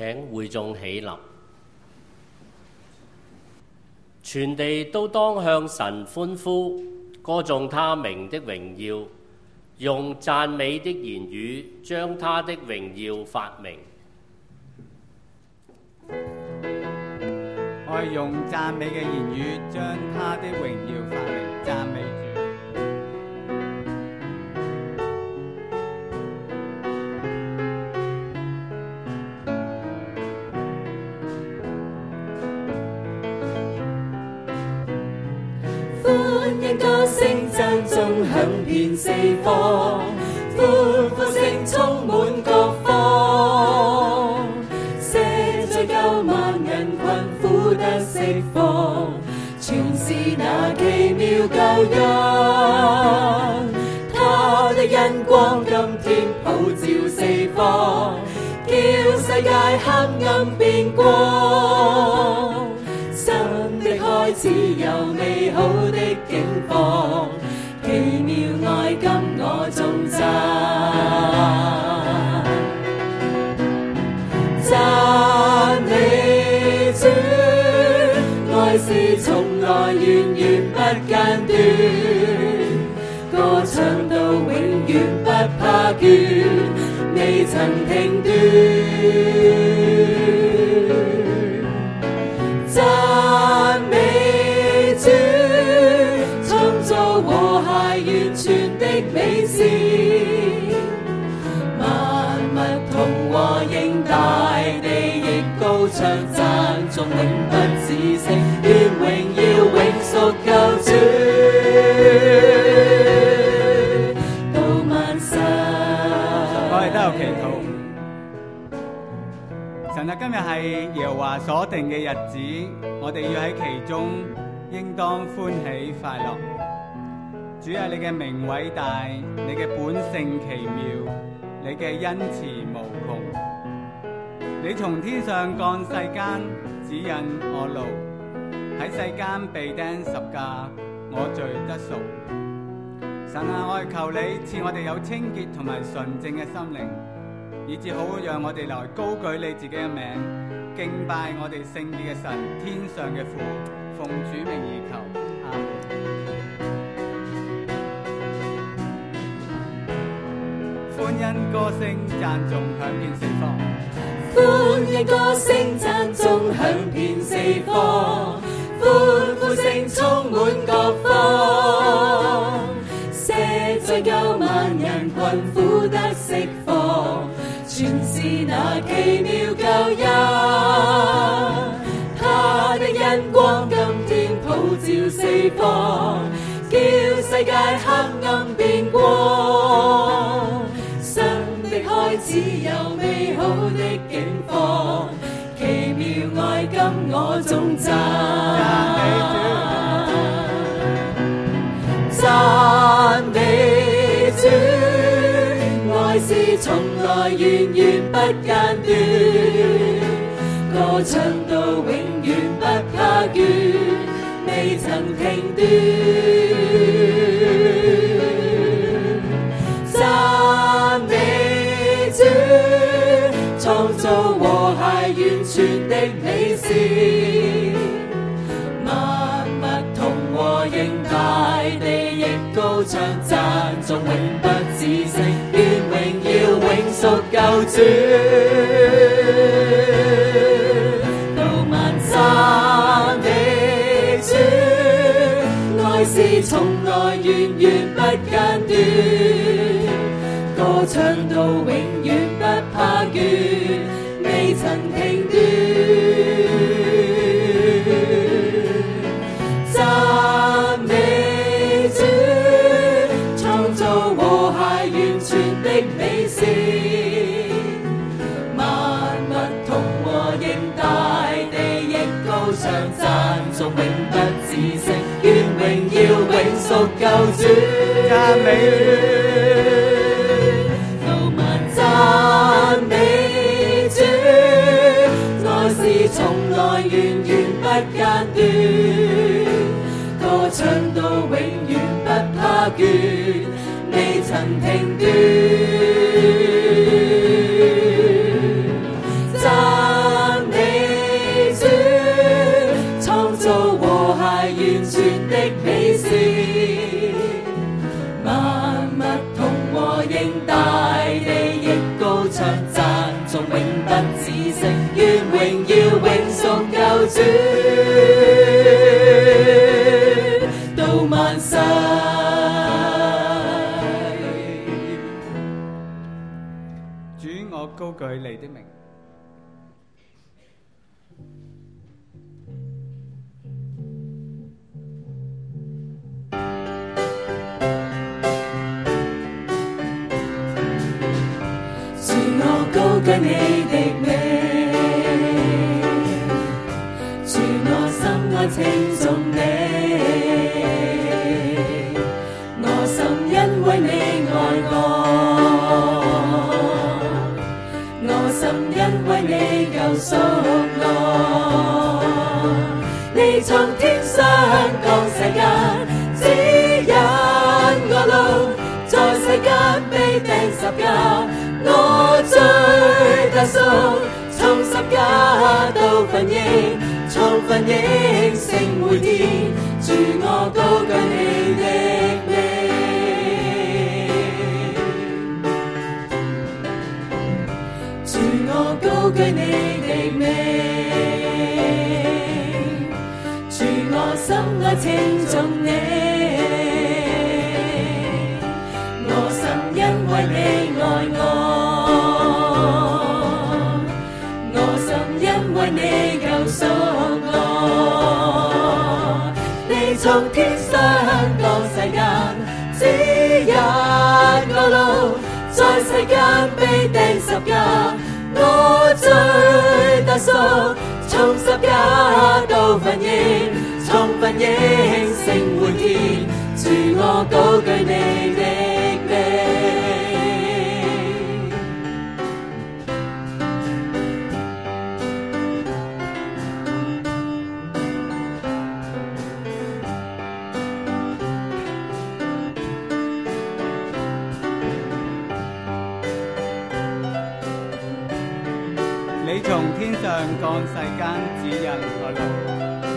請會眾起立，全地都當向神歡呼，歌頌他名的榮耀，用讚美的言語將他的榮耀發明。 我係用讚美嘅言語將他的榮耀發明，讚美主。 歡欣歌聲讚頌響遍四方，歡呼聲充滿各方，赦罪救萬人困苦得釋放，全是那奇妙救恩。他的恩光今天普照四方，叫世界黑暗變光。新的開始有美好的景況，奇妙愛今我頌讚。讚美主，愛是從來源源不間斷，歌唱到永遠不怕倦，未曾停斷。讚美主，創造和諧完全的美善，萬物同和應，大地亦高唱讚頌永不止息，願榮耀永屬救主到萬世。 我哋都有祈禱。神啊，今日係耶和華所定嘅日子，我哋要喺其中應當歡喜快樂。主啊，你嘅名偉大，你嘅本性奇妙，你嘅恩慈無窮。你從天上降世間，指引我路，喺世間被釘十架，我罪得贖。神啊，我係求你賜我哋有清潔同埋純正嘅心靈，以致好讓我哋來高舉你自己嘅名，敬拜我哋聖潔嘅神，天上嘅父，奉主名而求，阿門。歡欣歌聲讚頌響遍四方， 歡欣歌聲讚頌響遍四方，歡呼聲充滿各方，赦罪救萬人困苦得釋放，全是那奇妙救恩。他的恩光今天普照四方，叫世界黑暗變光。新的開始有美好的景況，奇妙愛今我頌讚。讚美主，愛是從來源源不間斷，歌唱到永遠不怕倦，未曾停斷。讚美主，創造和諧完全的美善，萬物同和應，大地亦高唱讚頌永不止息，願榮耀永屬救主到萬世。讚美主，愛是從來源源不間斷，歌唱到永遠不怕倦，未曾停斷。讚美主，創造和諧完全的美善，萬物同和應，大地亦高唱讚頌永不止息，願榮耀永屬救主。讚美讚美主，愛是從來源源不間斷，歌唱到永遠不怕倦，未曾停斷。讚萬物同和應，大地亦高唱讚頌，永不止息。願榮耀永屬救主，到萬世。 主，我高舉你的名。 高舉你的名，主我心愛稱頌你，我心因為你愛我心因為你救贖我，你從天上降世間，指引我路，在世間被釘十架。我最得贖，從十架到奮英，從奮英升回天。主我高舉你的名，主我高舉你的名，主我心愛稱頌你，我心因為你愛我心因為你救贖我，你從天上降世間，指引我路，在世間被釘十架。我最得贖，從十架到奮英，從奮英升回天。主我高舉你的你從天上降世間，指引我路。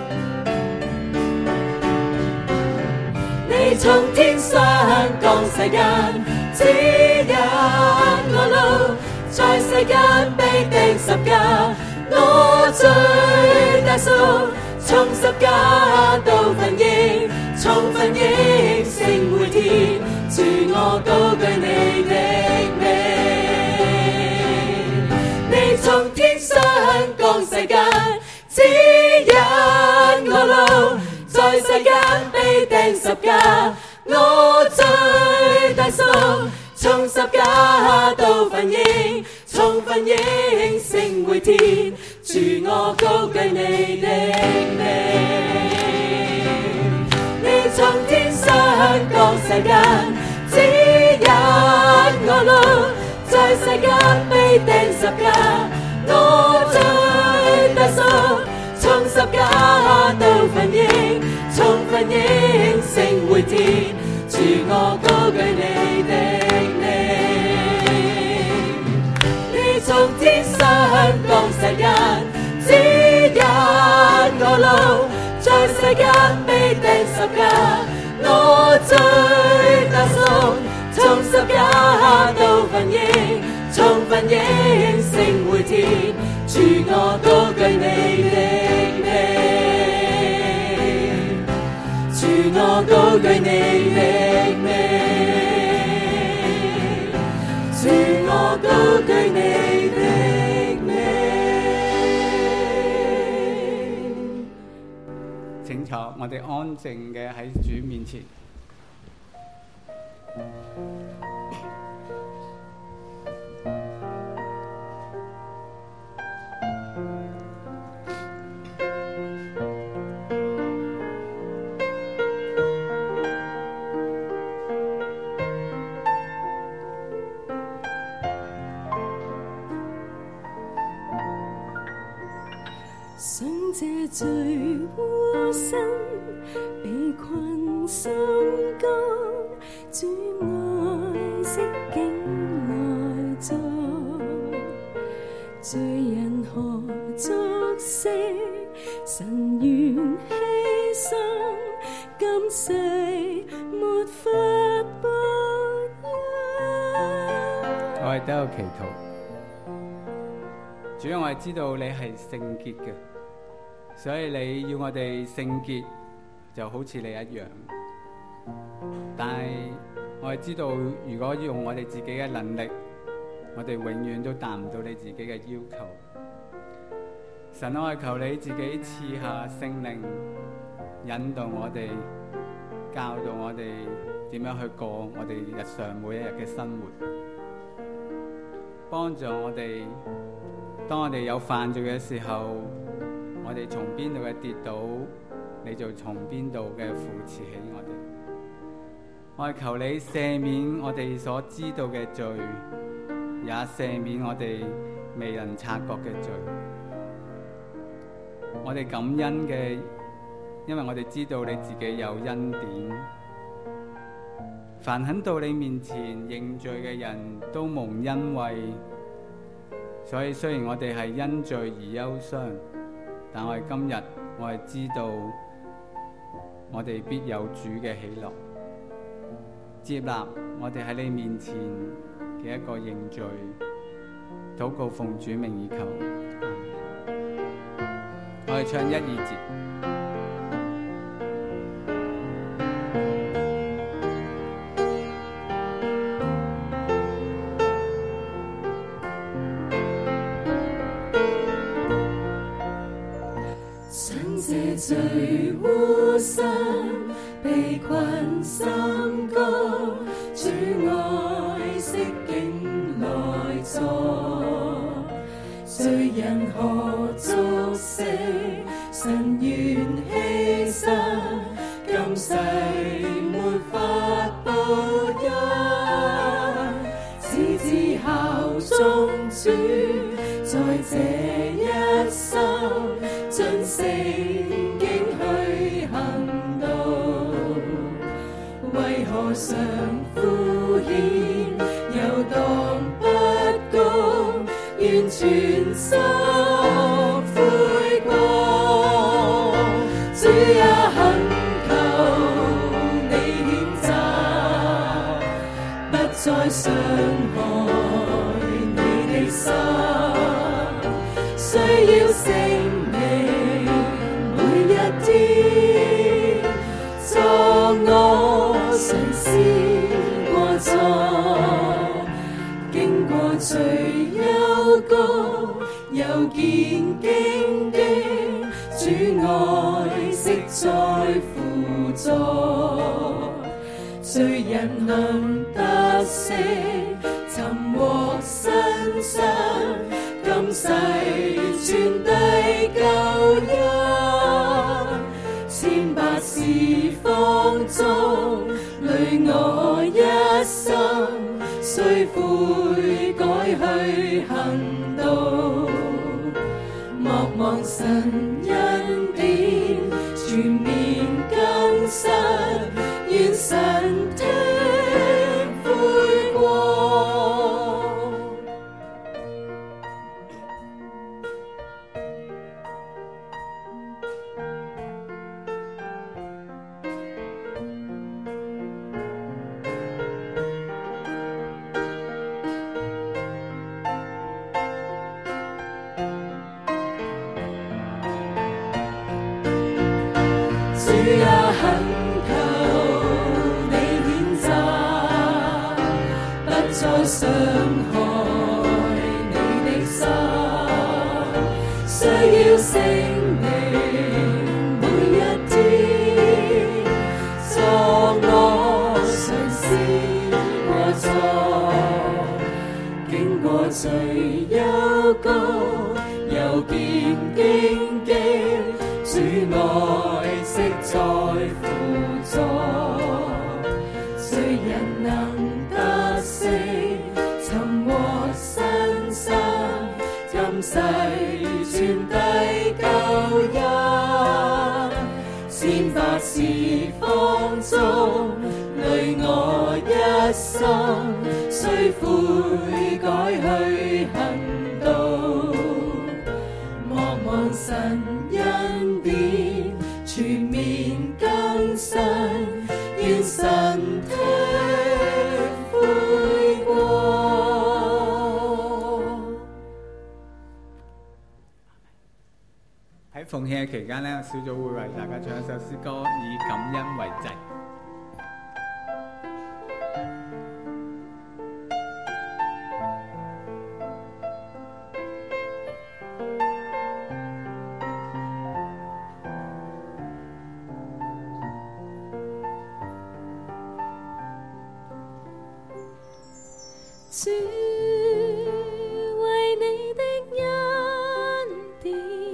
你從天上降世間，指引我路，在世間被釘十架。我最得贖，從十架到奮英，從奮英升回天。主我高舉你的名，你從天上降世間，指引我路，在世間被釘十架。我最得贖，從十架到奮英，從奮英升回天。主我高舉你的名，你從天上降世間，指引我路，在世間被釘十架。我最得贖，從十架到奮英，從奮英升回天。主我高舉你的名，你從天上降世間，指引我路，在世間被釘十架。我最得贖，從十架到奮英，從奮英升回天。主我高舉你的名，主我高舉你的名，主我高舉你的名。 請坐，我哋安靜嘅喺主面前。 想這罪污身被困心肝，主愛惜境內在，罪人何足惜，神願犧牲今世。 沒法保佑。 我哋都有祈禱，主要我哋知道你係聖潔嘅，所以你要我哋聖潔就好似你一樣。但係我哋知道，如果用我哋自己嘅能力，我哋永遠都達唔到你自己嘅要求。神，我係求你自己賜下聖靈，引導我哋，教導我哋點樣去過我哋日常每一日嘅生活，幫助我哋。當我哋有犯罪嘅時候，我哋從邊度嘅跌倒，你就從邊度嘅扶持起我哋。我係求你赦免我哋所知道嘅罪，也赦免我哋未能察覺嘅罪。我哋感恩嘅，因為我哋知道你自己有恩典。凡肯到你面前認罪嘅人都蒙恩惠，所以雖然我哋係因罪而憂傷，但我哋今日我係知道我哋必有主嘅喜樂，接納我哋喺你面前嘅一個認罪。禱告奉主名以求。我哋唱1、2節。 想借罪污身，被困深谷，主愛惜竟來坐。罪人何足惜，神願犧牲，今世沒法保佑。只知效忠主，在這一生盡聖經去行道。為何常敷衍，遊蕩不公，願全心悔過。主啊，懇求你譴責，不再傷害你的心。需要聖靈每一天作我嘗試過錯，經過最幽谷又見荊棘，主愛惜在輔助。罪人能得釋，尋獲新生，今世傳遞救恩。千百事放縱，累我一生，須悔改去行道。莫忘神恩典，全面更新，願神聽悔過。主啊，懇求你譴責，不再傷害你的心。需要聖靈每一天作我嘗試過錯，經過最幽谷又見荊棘，主愛惜在輔助。罪人能得釋，尋獲新生，今世傳遞救恩。千百事放縱，累我一生，須悔改去行道。莫忘神恩典，全面更新， 願神聽悔過。 喺奉獻嘅期間呢，小組會為大家唱一首詩歌，以感恩為祭。 主為你的恩典，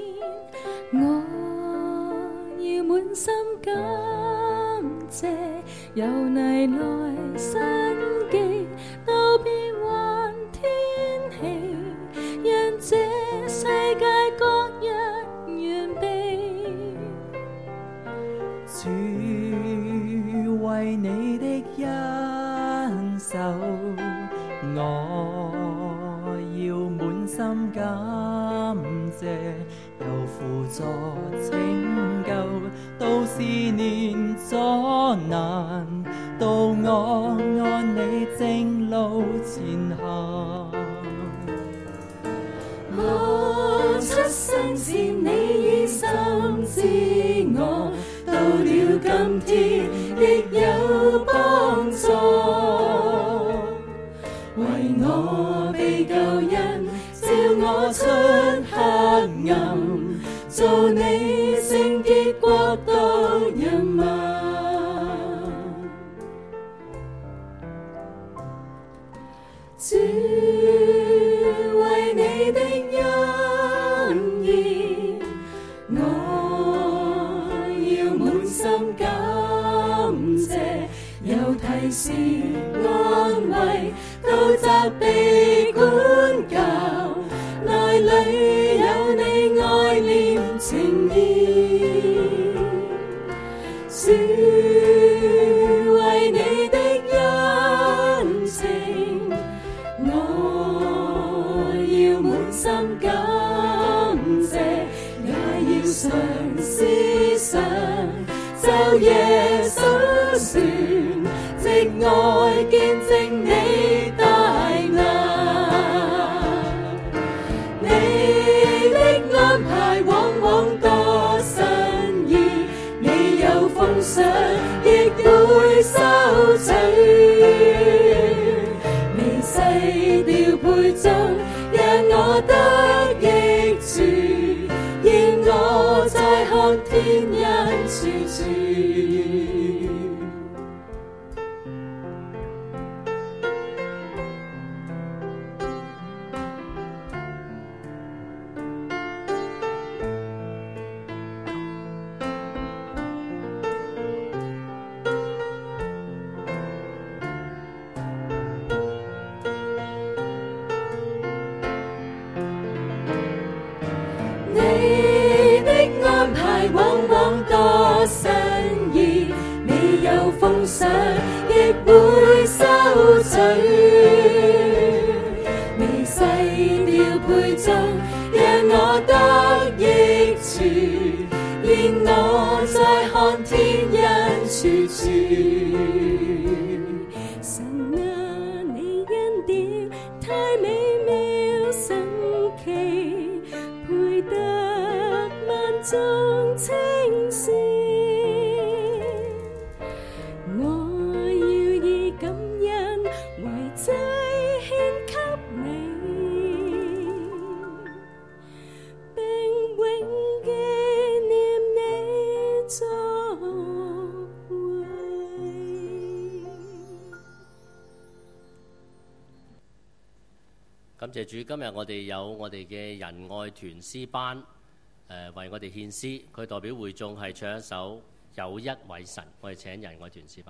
我要滿心感謝，由泥來生機，都變幻天氣，讓這世界各樣完備。 主為你的恩手，我要滿心感謝，由輔助拯救到思念阻難，到我按你正路前行。 我出生前你已深知我，到了今天亦有幫助。為我被救恩照我出黑暗，做你聖潔國度人民。主為你的恩義，我要滿心感謝，有提示安慰，到責備管教，內裏有你愛念情意。主為你的恩情，我要滿心感謝，也要常思想，晝夜數算，藉愛見證你大能。你的安排往往多新意，你有奉上亦會收取。微細調配中，讓我得益處，願我再看天恩處處。你的安排往往多新意，你有奉上亦會收取。微細調配中，讓我得益處，願我再看天恩處處。神啊，你恩典太美妙神奇，配得萬眾稱羨。我要以感恩為祭獻給你，並永紀念你作為。 感謝主，今日我哋有我哋嘅仁愛團詩班，為我哋獻詩。佢代表會眾係唱一首《有一位神》，我哋請仁愛團詩班。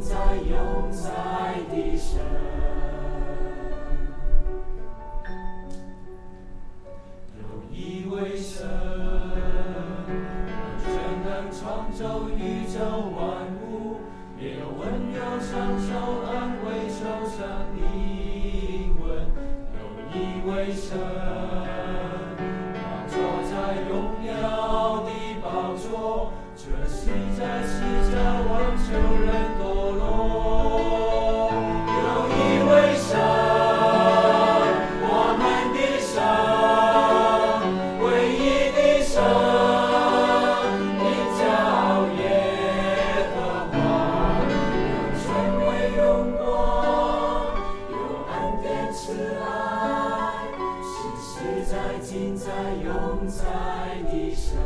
在永在的神。有一位神，全能创造宇宙万物，也有温柔享受安慰受伤灵魂。有一位神，他坐在荣耀的宝座，这实在是叫望求人堕落。有一位神，我们的神，唯一的神，名叫耶和华，有权威荣光，有恩典慈爱，是实在今在永在的神。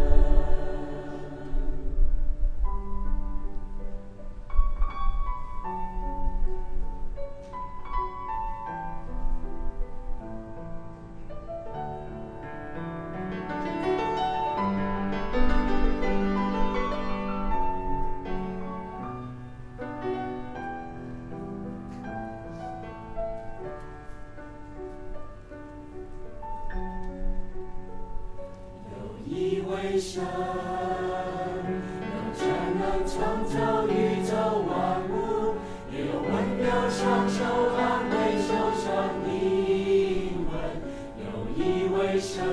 为神，有全能创造宇宙万物，也有温柔享受安慰受伤灵魂。有一位神，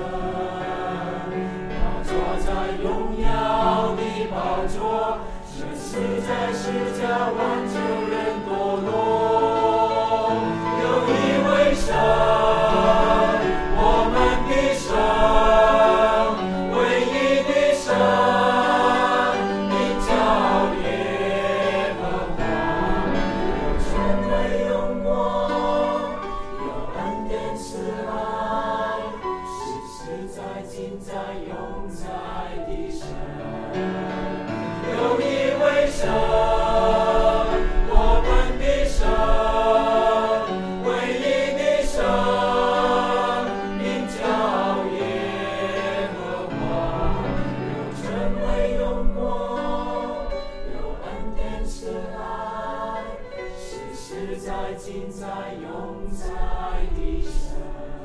他坐在荣耀的宝座，这实在是叫万求人堕落。有一位神，我们的神，今在永在的神。